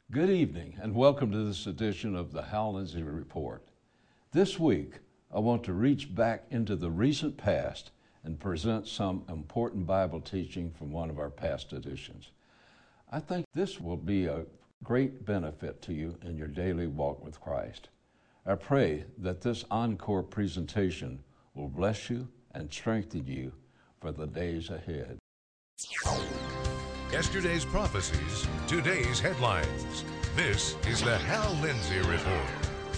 Good evening and welcome to this edition of the Hal Lindsey Report. This week, I want to reach back into the recent past and present some important Bible teaching from one of our past editions. I think this will be a great benefit to you in your daily walk with Christ. I pray that this encore presentation will bless you and strengthen you for the days ahead. Yesterday's prophecies, today's headlines. This is the Hal Lindsey Report.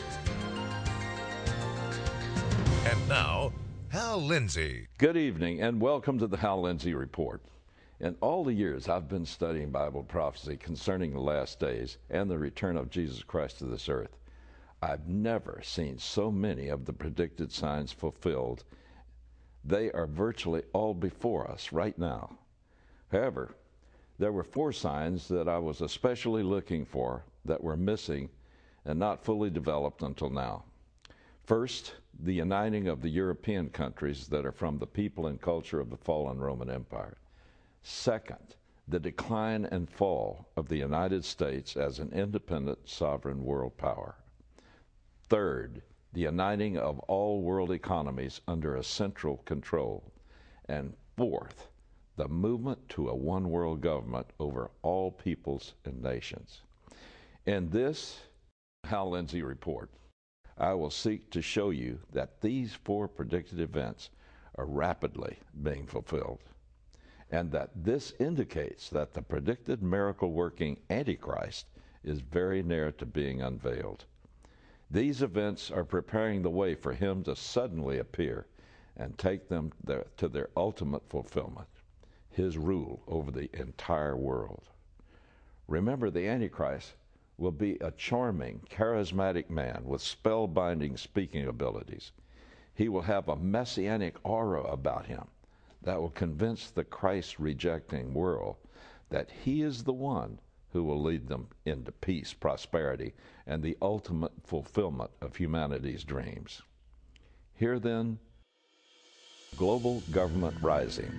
And now, Hal Lindsey. Good evening and welcome to the Hal Lindsey Report. In all the years I've been studying Bible prophecy concerning the last days and the return of Jesus Christ to this earth, I've never seen so many of the predicted signs fulfilled. They are virtually all before us right now. However, there were 4 signs that I was especially looking for that were missing and not fully developed until now. First, the uniting of the European countries that are from the people and culture of the fallen Roman Empire. Second, the decline and fall of the United States as an independent sovereign world power. Third, the uniting of all world economies under a central control. And fourth, the movement to a one-world government over all peoples and nations. In this Hal Lindsey Report, I will seek to show you that these 4 predicted events are rapidly being fulfilled, and that this indicates that the predicted miracle-working Antichrist is very near to being unveiled. These events are preparing the way for him to suddenly appear and take them to their ultimate fulfillment, his rule over the entire world. Remember, the Antichrist will be a charming, charismatic man with spellbinding speaking abilities. He will have a messianic aura about him that will convince the Christ-rejecting world that he is the one who will lead them into peace, prosperity, and the ultimate fulfillment of humanity's dreams. Here then, global government rising.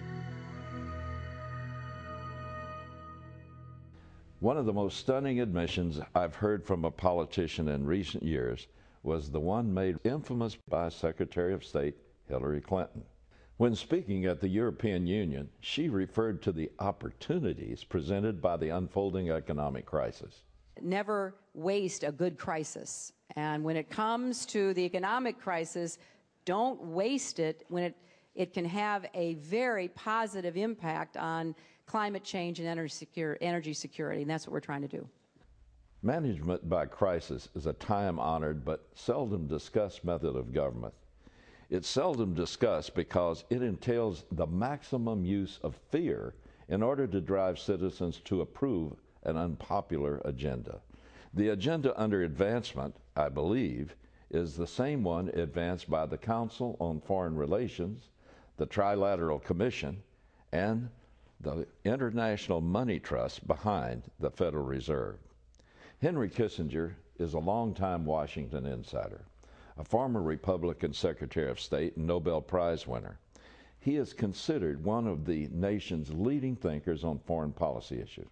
One of the most stunning admissions I've heard from a politician in recent years was the one made infamous by Secretary of State Hillary Clinton. When speaking at the European Union, she referred to the opportunities presented by the unfolding economic crisis. Never waste a good crisis. And when it comes to the economic crisis, don't waste it when it can have a very positive impact on climate change and energy security, and that's what we're trying to do. Management by crisis is a time-honored but seldom discussed method of government. It's seldom discussed because it entails the maximum use of fear in order to drive citizens to approve an unpopular agenda. The agenda under advancement, I believe, is the same one advanced by the Council on Foreign Relations, the Trilateral Commission, and the International Money Trust behind the Federal Reserve. Henry Kissinger is a longtime Washington insider, a former Republican Secretary of State and Nobel Prize winner. He is considered one of the nation's leading thinkers on foreign policy issues.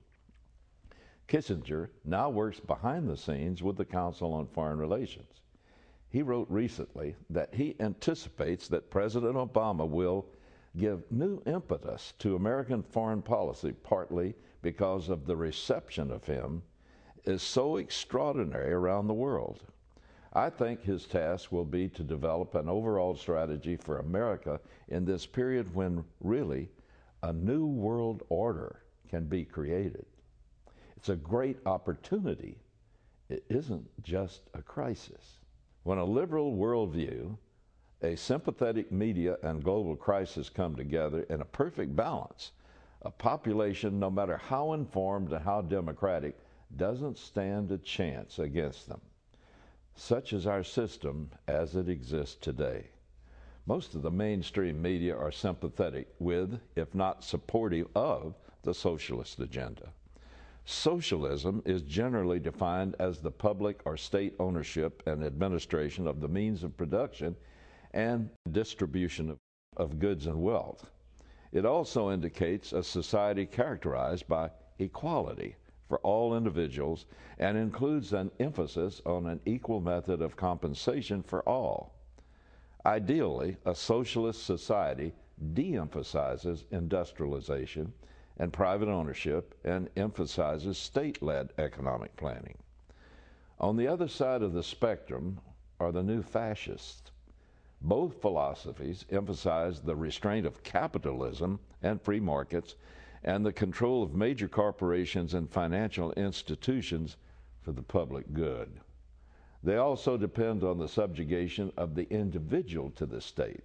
Kissinger now works behind the scenes with the Council on Foreign Relations. He wrote recently that he anticipates that President Obama will give new impetus to American foreign policy, partly because of the reception of him is so extraordinary around the world. I think his task will be to develop an overall strategy for America in this period when really a new world order can be created. It's a great opportunity. It isn't just a crisis. When a liberal worldview, a sympathetic media, and global crisis come together in a perfect balance, a population, no matter how informed and how democratic, doesn't stand a chance against them. Such is our system as it exists today. Most of the mainstream media are sympathetic with, if not supportive of, the socialist agenda. Socialism is generally defined as the public or state ownership and administration of the means of production and distribution of goods and wealth. It also indicates a society characterized by equality, for all individuals and includes an emphasis on an equal method of compensation for all. Ideally, a socialist society de-emphasizes industrialization and private ownership and emphasizes state-led economic planning. On the other side of the spectrum are the new fascists. Both philosophies emphasize the restraint of capitalism and free markets and the control of major corporations and financial institutions for the public good. They also depend on the subjugation of the individual to the state.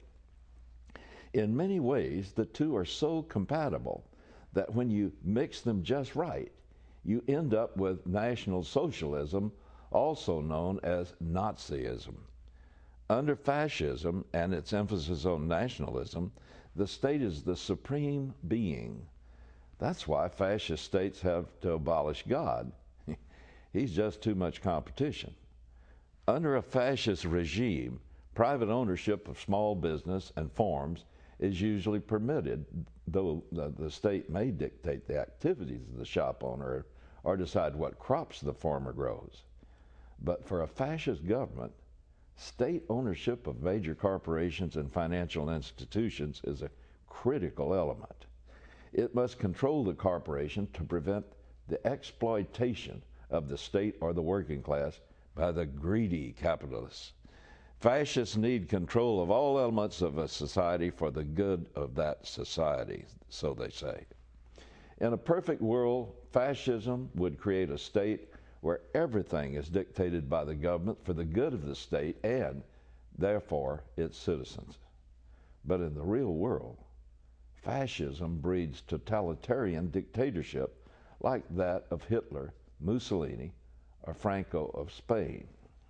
In many ways, the two are so compatible that when you mix them just right, you end up with National Socialism, also known as Nazism. Under fascism and its emphasis on nationalism, the state is the supreme being. That's why fascist states have to abolish God. He's just too much competition. Under a fascist regime, private ownership of small business and farms is usually permitted, though the state may dictate the activities of the shop owner or decide what crops the farmer grows. But for a fascist government, state ownership of major corporations and financial institutions is a critical element. It must control the corporation to prevent the exploitation of the state or the working class by the greedy capitalists. Fascists need control of all elements of a society for the good of that society, so they say. In a perfect world, fascism would create a state where everything is dictated by the government for the good of the state and, therefore, its citizens. But in the real world, fascism breeds totalitarian dictatorship like that of Hitler, Mussolini, or Franco of Spain.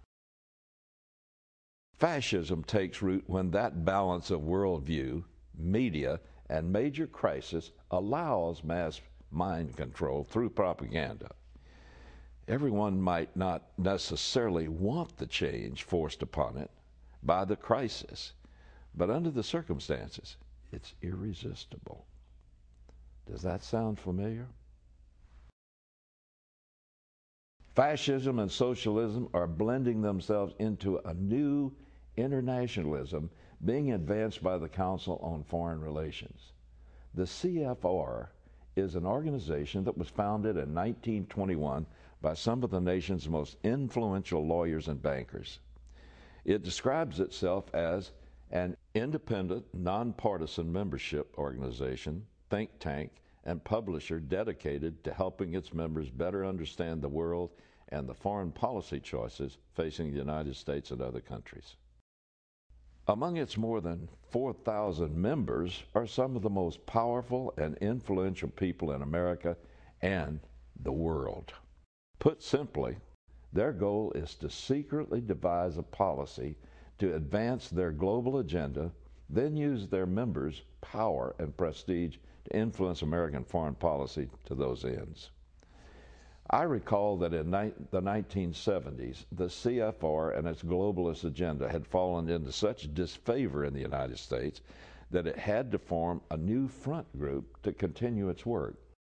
Fascism takes root when that balance of worldview, media, and major crisis allows mass mind control through propaganda. Everyone might not necessarily want the change forced upon it by the crisis, but under the circumstances, it's irresistible. Does that sound familiar? Fascism and socialism are blending themselves into a new internationalism being advanced by the Council on Foreign Relations. The CFR is an organization that was founded in 1921 by some of the nation's most influential lawyers and bankers. It describes itself as an independent, nonpartisan membership organization, think tank, and publisher dedicated to helping its members better understand the world and the foreign policy choices facing the United States and other countries. Among its more than 4,000 members are some of the most powerful and influential people in America and the world. Put simply, their goal is to secretly devise a policy to advance their global agenda, then use their members' power and prestige to influence American foreign policy to those ends. I recall that in the 1970s, the CFR and its globalist agenda had fallen into such disfavor in the United States that it had to form a new front group to continue its work.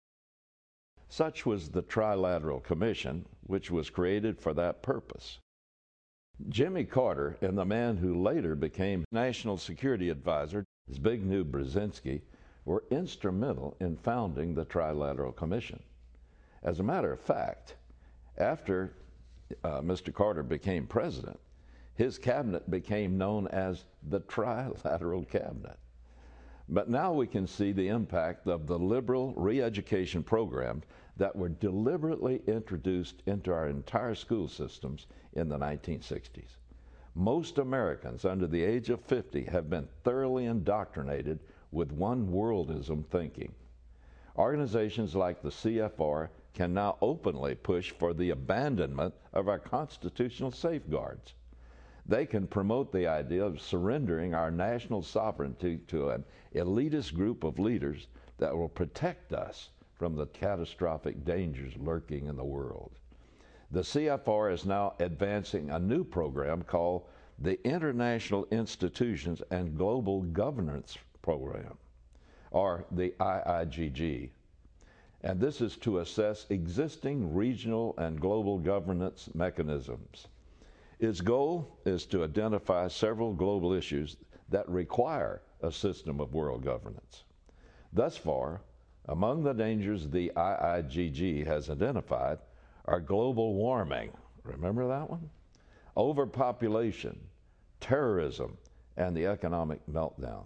Such was the Trilateral Commission, which was created for that purpose. Jimmy Carter and the man who later became National Security Advisor, Zbigniew Brzezinski, were instrumental in founding the Trilateral Commission. As a matter of fact, after Mr. Carter became president, his cabinet became known as the Trilateral Cabinet. But now we can see the impact of the liberal re-education programs that were deliberately introduced into our entire school systems in the 1960s. Most Americans under the age of 50 have been thoroughly indoctrinated with one-worldism thinking. Organizations like the CFR can now openly push for the abandonment of our constitutional safeguards. They can promote the idea of surrendering our national sovereignty to an elitist group of leaders that will protect us from the catastrophic dangers lurking in the world. The CFR is now advancing a new program called the International Institutions and Global Governance Program, or the IIGG. and this is to assess existing regional and global governance mechanisms. Its goal is to identify several global issues that require a system of world governance. Thus far, among the dangers the IIGG has identified are global warming, remember that one? Overpopulation, terrorism, and the economic meltdown.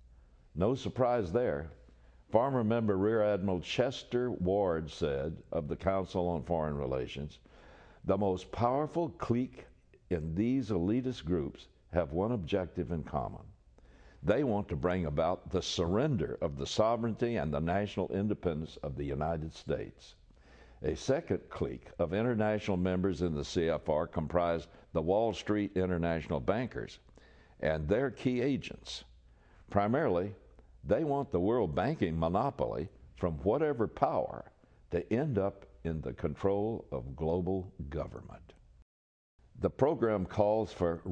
No surprise there. Former member Rear Admiral Chester Ward said of the Council on Foreign Relations, the most powerful clique in these elitist groups have one objective in common. They want to bring about the surrender of the sovereignty and the national independence of the United States. A second clique of international members in the CFR comprise the Wall Street international bankers and their key agents. Primarily, they want the world banking monopoly from whatever power to end up in the control of global government. The program calls for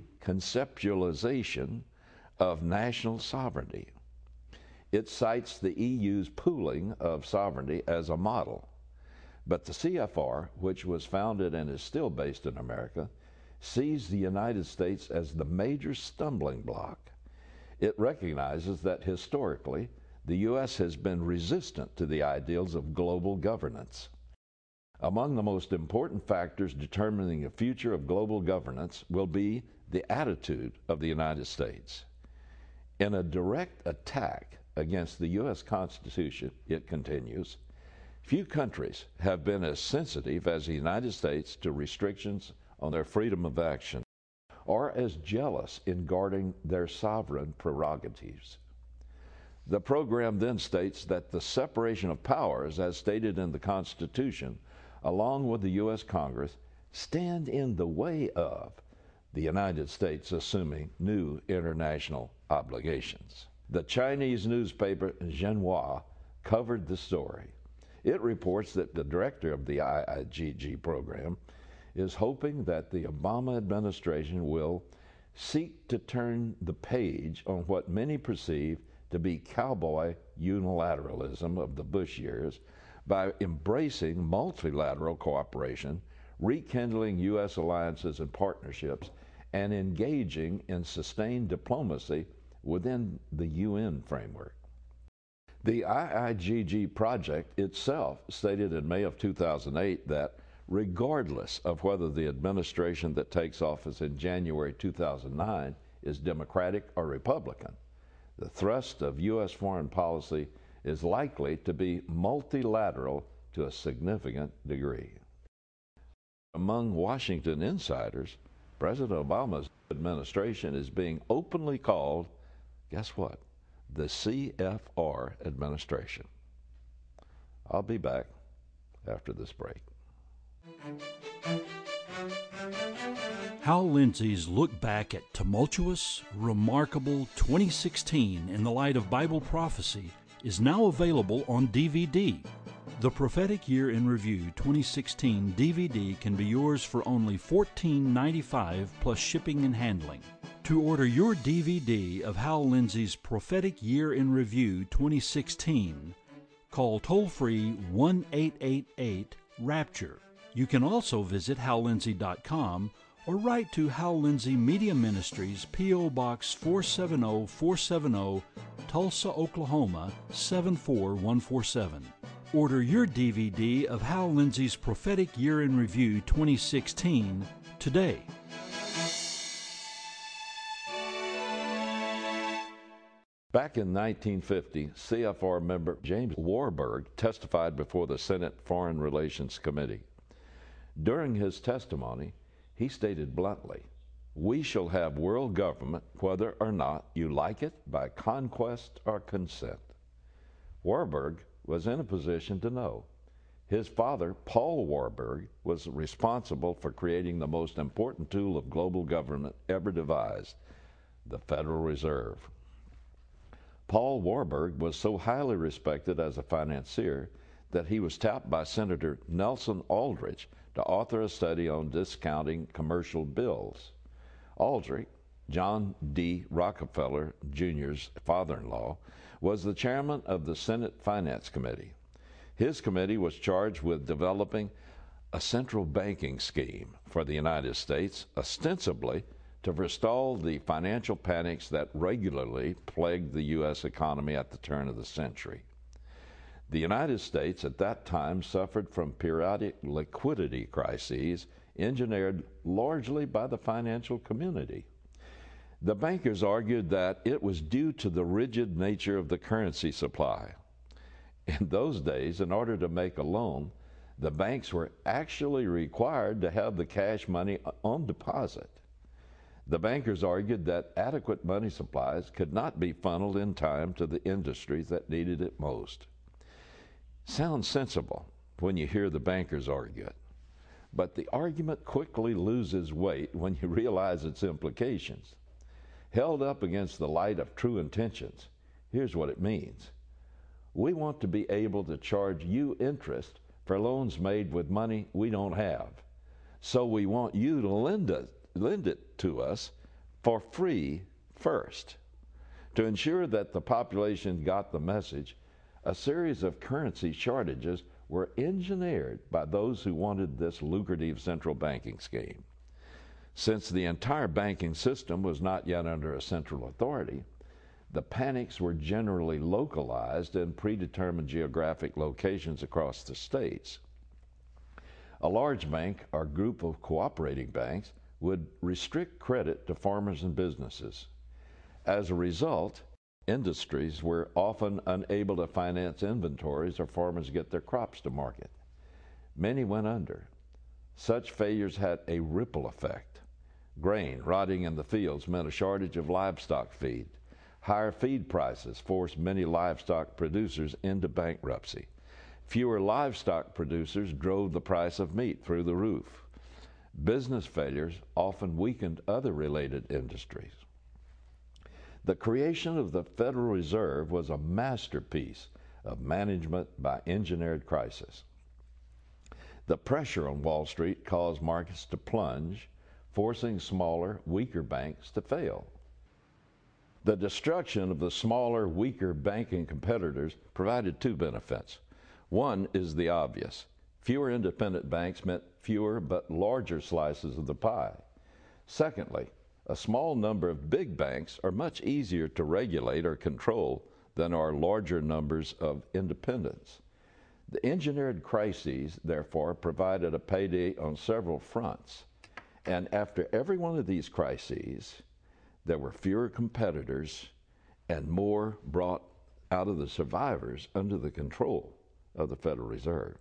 reconceptualization of national sovereignty. It cites the EU's pooling of sovereignty as a model. But the CFR, which was founded and is still based in America, sees the United States as the major stumbling block. It recognizes that historically, the U.S. has been resistant to the ideals of global governance. Among the most important factors determining the future of global governance will be the attitude of the United States. In a direct attack against the U.S. Constitution, it continues, few countries have been as sensitive as the United States to restrictions on their freedom of action, or as jealous in guarding their sovereign prerogatives. The program then states that the separation of powers, as stated in the Constitution, along with the U.S. Congress, stand in the way of the United States assuming new international obligations. The Chinese newspaper Xinhua covered the story. It reports that the director of the IIGG program is hoping that the Obama administration will seek to turn the page on what many perceive to be cowboy unilateralism of the Bush years by embracing multilateral cooperation, rekindling U.S. alliances and partnerships, and engaging in sustained diplomacy within the UN framework. The IIGG project itself stated in May of 2008 that regardless of whether the administration that takes office in January 2009 is Democratic or Republican, the thrust of U.S. foreign policy is likely to be multilateral to a significant degree. Among Washington insiders, President Obama's administration is being openly called, guess what, the CFR administration. I'll be back after this break. Hal Lindsey's look back at tumultuous, remarkable 2016 in the light of Bible prophecy is now available on DVD. The Prophetic Year in Review 2016 DVD can be yours for only $14.95 plus shipping and handling. To order your DVD of Hal Lindsey's Prophetic Year in Review 2016, call toll-free 1-888-RAPTURE. You can also visit hallindsey.com or write to Hal Lindsey Media Ministries, P.O. Box 470470, Tulsa, Oklahoma 74147. Order your DVD of Hal Lindsey's Prophetic Year in Review 2016 today. Back in 1950, CFR member James Warburg testified before the Senate Foreign Relations Committee. During his testimony, he stated bluntly, "We shall have world government whether or not you like it by conquest or consent." Warburg was in a position to know. His father, Paul Warburg, was responsible for creating the most important tool of global government ever devised, the Federal Reserve. Paul Warburg was so highly respected as a financier that he was tapped by Senator Nelson Aldrich to author a study on discounting commercial bills. Aldrich, John D. Rockefeller Jr.'s father-in-law, was the chairman of the Senate Finance Committee. His committee was charged with developing a central banking scheme for the United States, ostensibly to forestall the financial panics that regularly plagued the U.S. economy at the turn of the century. The United States at that time suffered from periodic liquidity crises engineered largely by the financial community. The bankers argued that it was due to the rigid nature of the currency supply. In those days, in order to make a loan, the banks were actually required to have the cash money on deposit. The bankers argued that adequate money supplies could not be funneled in time to the industries that needed it most. Sounds sensible when you hear the bankers argue it, but the argument quickly loses weight when you realize its implications. Held up against the light of true intentions, here's what it means. We want to be able to charge you interest for loans made with money we don't have. So we want you to lend it to us for free first. To ensure that the population got the message, a series of currency shortages were engineered by those who wanted this lucrative central banking scheme. Since the entire banking system was not yet under a central authority, the panics were generally localized in predetermined geographic locations across the states. A large bank or group of cooperating banks would restrict credit to farmers and businesses. As a result, industries were often unable to finance inventories or farmers get their crops to market. Many went under. Such failures had a ripple effect. Grain rotting in the fields meant a shortage of livestock feed. Higher feed prices forced many livestock producers into bankruptcy. Fewer livestock producers drove the price of meat through the roof. Business failures often weakened other related industries. The creation of the Federal Reserve was a masterpiece of management by engineered crisis. The pressure on Wall Street caused markets to plunge, forcing smaller, weaker banks to fail. The destruction of the smaller, weaker banking competitors provided two benefits. One is the obvious. Fewer independent banks meant fewer but larger slices of the pie. Secondly, a small number of big banks are much easier to regulate or control than are larger numbers of independents. The engineered crises, therefore, provided a payday on several fronts. And after every one of these crises, there were fewer competitors and more brought out of the survivors under the control of the Federal Reserve.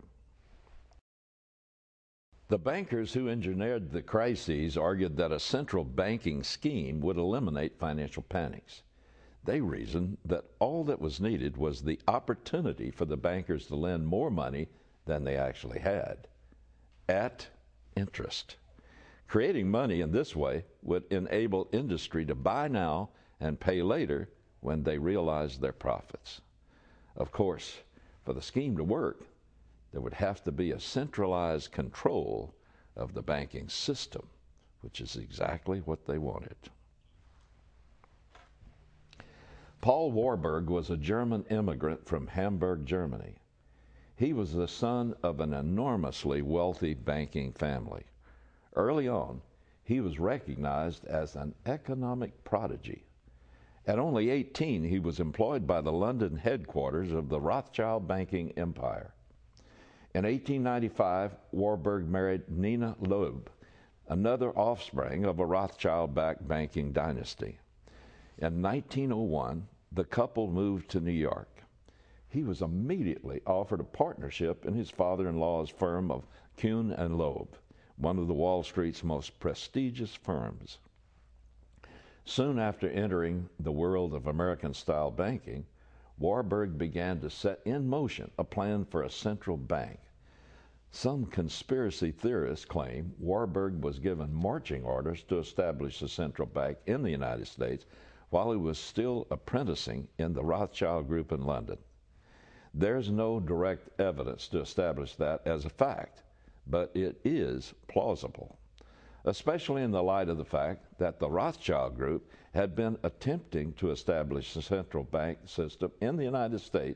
The bankers who engineered the crises argued that a central banking scheme would eliminate financial panics. They reasoned that all that was needed was the opportunity for the bankers to lend more money than they actually had, at interest. Creating money in this way would enable industry to buy now and pay later when they realized their profits. Of course, for the scheme to work, there would have to be a centralized control of the banking system, which is exactly what they wanted. Paul Warburg was a German immigrant from Hamburg, Germany. He was the son of an enormously wealthy banking family. Early on, he was recognized as an economic prodigy. At only 18, he was employed by the London headquarters of the Rothschild banking empire. In 1895, Warburg married Nina Loeb, another offspring of a Rothschild-backed banking dynasty. In 1901, the couple moved to New York. He was immediately offered a partnership in his father-in-law's firm of Kuhn and Loeb, one of the Wall Street's most prestigious firms. Soon after entering the world of American-style banking, Warburg began to set in motion a plan for a central bank. Some conspiracy theorists claim Warburg was given marching orders to establish a central bank in the United States while he was still apprenticing in the Rothschild Group in London. There's no direct evidence to establish that as a fact, but it is plausible, especially in the light of the fact that the Rothschild Group had been attempting to establish a central bank system in the United States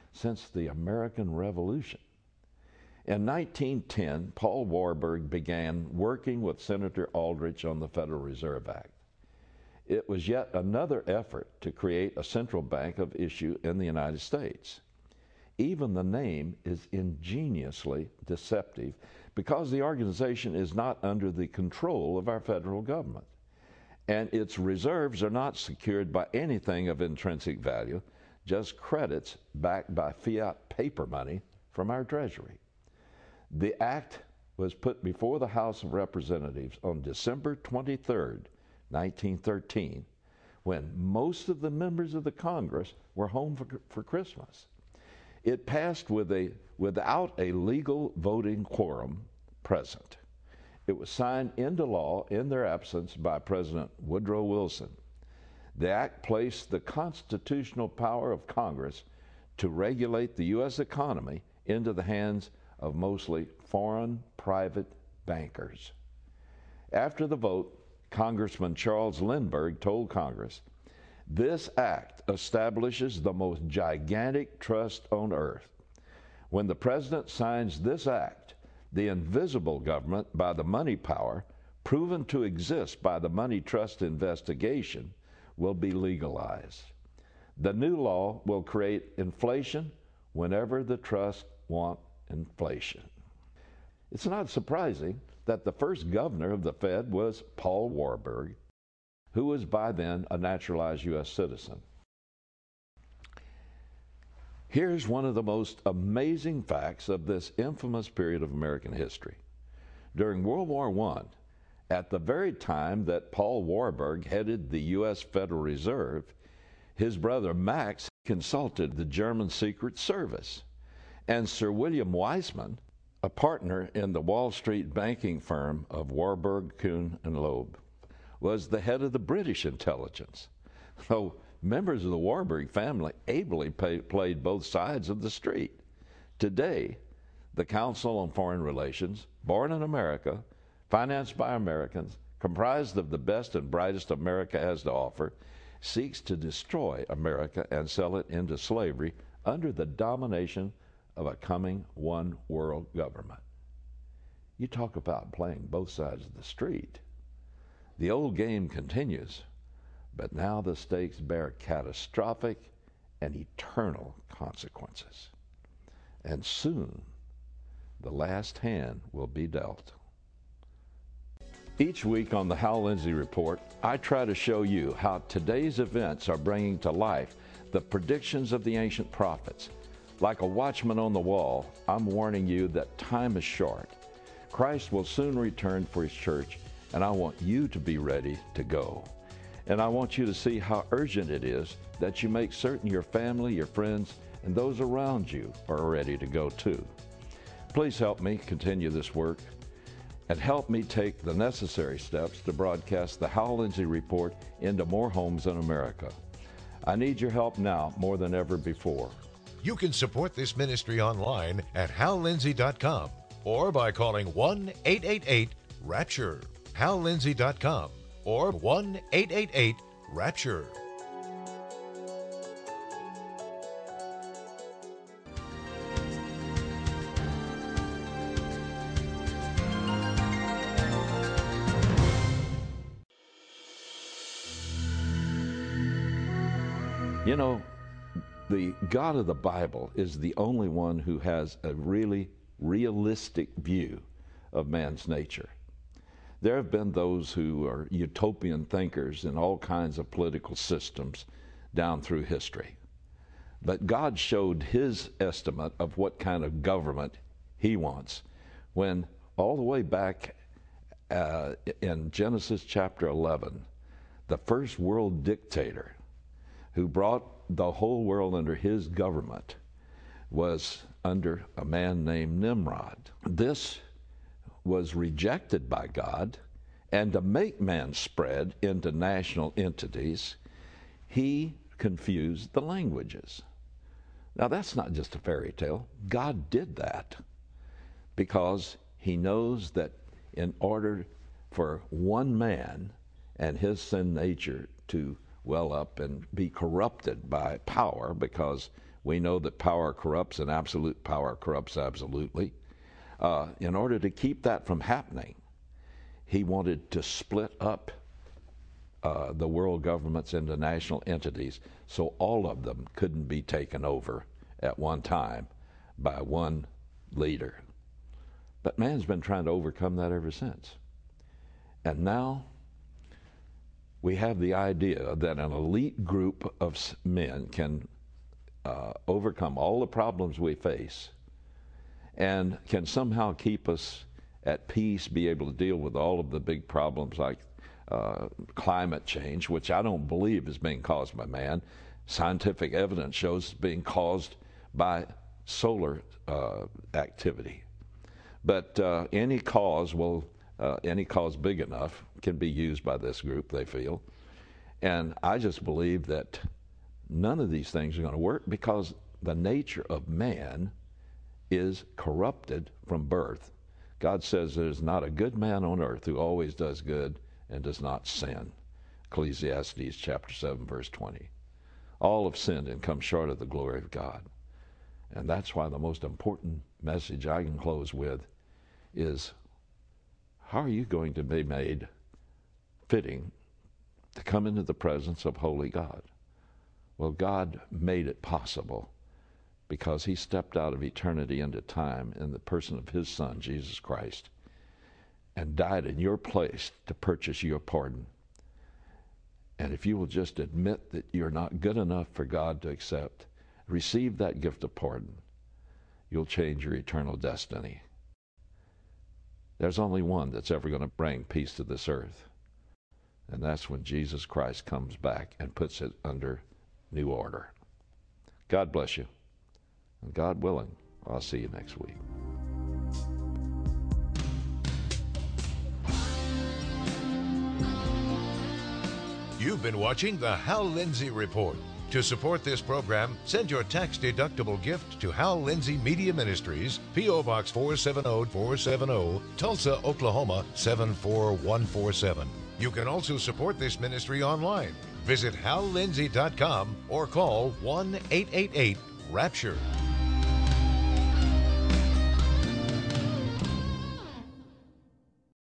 since the American Revolution. In 1910, Paul Warburg began working with Senator Aldrich on the Federal Reserve Act. It was yet another effort to create a central bank of issue in the United States. Even the name is ingeniously deceptive because the organization is not under the control of our federal government, and its reserves are not secured by anything of intrinsic value, just credits backed by fiat paper money from our Treasury. The act was put before the House of Representatives on December 23rd, 1913, when most of the members of the Congress were home for Christmas. It passed without a legal voting quorum present. It was signed into law in their absence by President Woodrow Wilson. The act placed the constitutional power of Congress to regulate the U.S. economy into the hands of mostly foreign private bankers. After the vote, Congressman Charles Lindbergh told Congress, "This act establishes the most gigantic trust on earth. When the President signs this act, the invisible government by the money power, proven to exist by the money trust investigation, will be legalized. The new law will create inflation whenever the trust want inflation." It's not surprising that the first governor of the Fed was Paul Warburg, who was by then a naturalized U.S. citizen. Here's one of the most amazing facts of this infamous period of American history. During World War I, at the very time that Paul Warburg headed the U.S. Federal Reserve, his brother Max consulted the German Secret Service, and Sir William Weissman, a partner in the Wall Street banking firm of Warburg, Kuhn, and Loeb, was the head of the British intelligence. So members of the Warburg family ably played both sides of the street. Today, the Council on Foreign Relations, born in America, financed by Americans, comprised of the best and brightest America has to offer, seeks to destroy America and sell it into slavery under the domination of a coming one world government. You talk about playing both sides of the street. The old game continues, but now the stakes bear catastrophic and eternal consequences. And soon, the last hand will be dealt. Each week on the Hal Lindsey Report, I try to show you how today's events are bringing to life the predictions of the ancient prophets. Like a watchman on the wall, I'm warning you that time is short. Christ will soon return for his church, and I want you to be ready to go. And I want you to see how urgent it is that you make certain your family, your friends, and those around you are ready to go too. Please help me continue this work and help me take the necessary steps to broadcast the Hal Lindsey Report into more homes in America. I need your help now more than ever before. You can support this ministry online at hallindsey.com or by calling 1-888-RAPTURE, hallindsey.com or 1-888-RAPTURE. You know, the God of the Bible is the only one who has a really realistic view of man's nature. There have been those who are utopian thinkers in all kinds of political systems down through history. But God showed his estimate of what kind of government he wants when all the way back in Genesis chapter 11, the first world dictator who brought the whole world under his government was under a man named Nimrod. This was rejected by God, and to make man spread into national entities, he confused the languages. Now that's not just a fairy tale. God did that because he knows that in order for one man and his sin nature to well up and be corrupted by power, because We know that power corrupts and absolute power corrupts absolutely. In order to keep that from happening, he wanted to split up the world governments into national entities so all of them couldn't be taken over at one time by one leader. But man's been trying to overcome that ever since. And now we have the idea that an elite group of men can overcome all the problems we face and can somehow keep us at peace, be able to deal with all of the big problems like climate change, which I don't believe is being caused by man. Scientific evidence shows it's being caused by solar activity. But any cause big enough can be used by this group, they feel. And I just believe that none of these things are going to work because the nature of man is corrupted from birth. God says there's not a good man on earth who always does good and does not sin. Ecclesiastes chapter 7, verse 20. All have sinned and come short of the glory of God. And that's why the most important message I can close with is, how are you going to be made fitting to come into the presence of holy God? Well, God made it possible because he stepped out of eternity into time in the person of his Son, Jesus Christ, and died in your place to purchase your pardon. And if you will just admit that you're not good enough for God to accept, receive that gift of pardon, you'll change your eternal destiny. There's only one that's ever going to bring peace to this earth, and that's when Jesus Christ comes back and puts it under new order. God bless you, and God willing, I'll see you next week. You've been watching the Hal Lindsey Report. To support this program, send your tax-deductible gift to Hal Lindsey Media Ministries, P.O. Box 470-470, Tulsa, Oklahoma 74147. You can also support this ministry online. Visit hallindsey.com or call 1-888-RAPTURE.